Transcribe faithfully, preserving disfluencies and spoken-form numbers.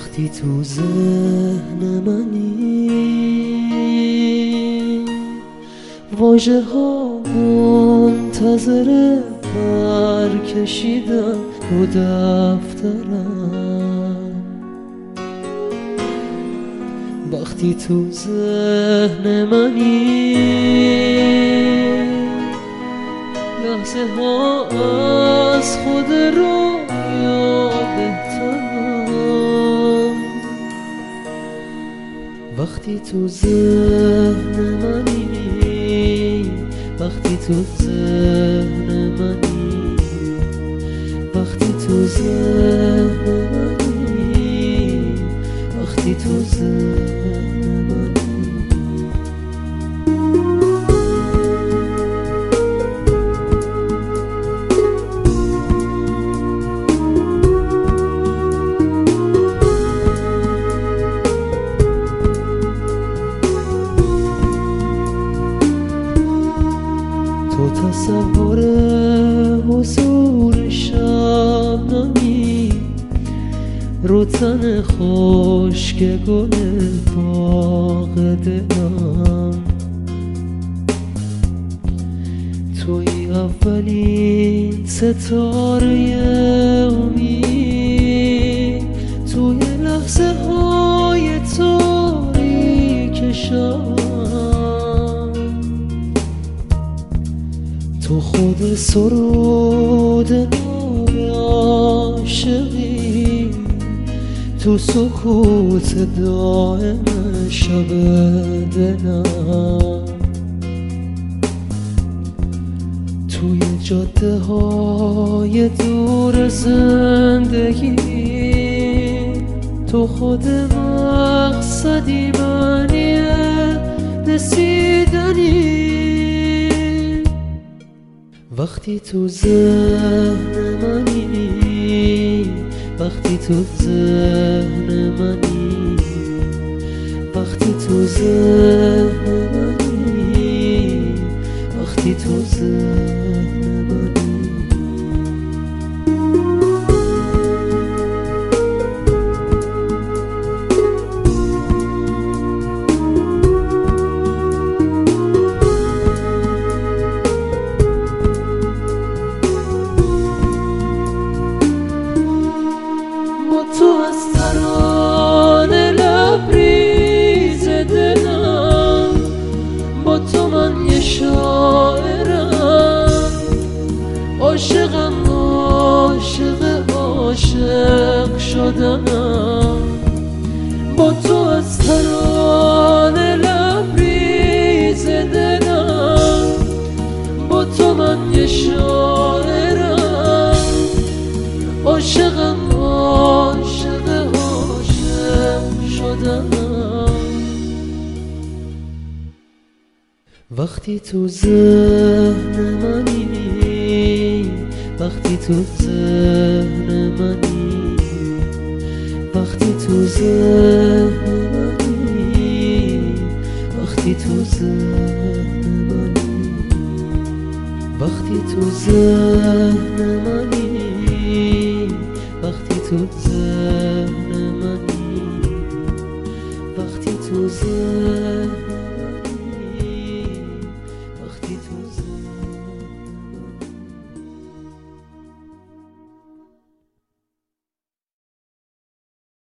وقتی تو ذهن منی، واژه ها منتظر برکشیدن رو دفترم. وقتی تو ذهن منی، لحظه ها از خود رویا بهترم. وقتی تو ذهن منی، وقتی تو ذهن منی، وقتی تو ذهن منی، وقتی تو ذهن منی. تو تصور حضور شبنمی رو تن خشک گل باغ دلم. توی اولین ستاره امید، توی لحظه های تاریک شب. تو خود سرود نای عاشقی، تو سکوت دائم شب دلم. توی جاده های دور زندگی، تو خود مقصدی معنی رسیدنی. وقتی تو ذهن منی، وقتی تو ذهن منی، وقتی تو ذهن منی، وقتی تو ذهن منی. تو از ترانه لبریز دلم، با تو من یه شاعرم. عاشقم عاشق عاشق شدنم. با تو از ترانه لبریز دلم، با تو من یه شاعرم. عاشقم عاشق عاشق شدم. وقتی تو ذهن منی، وقتی تو ذهن منی، وقتی تو ذهن منی، وقتی تو ذهن منی، وقتی تو ذهن منی، وقتی تو ذهن منی، وقتی تو ذهن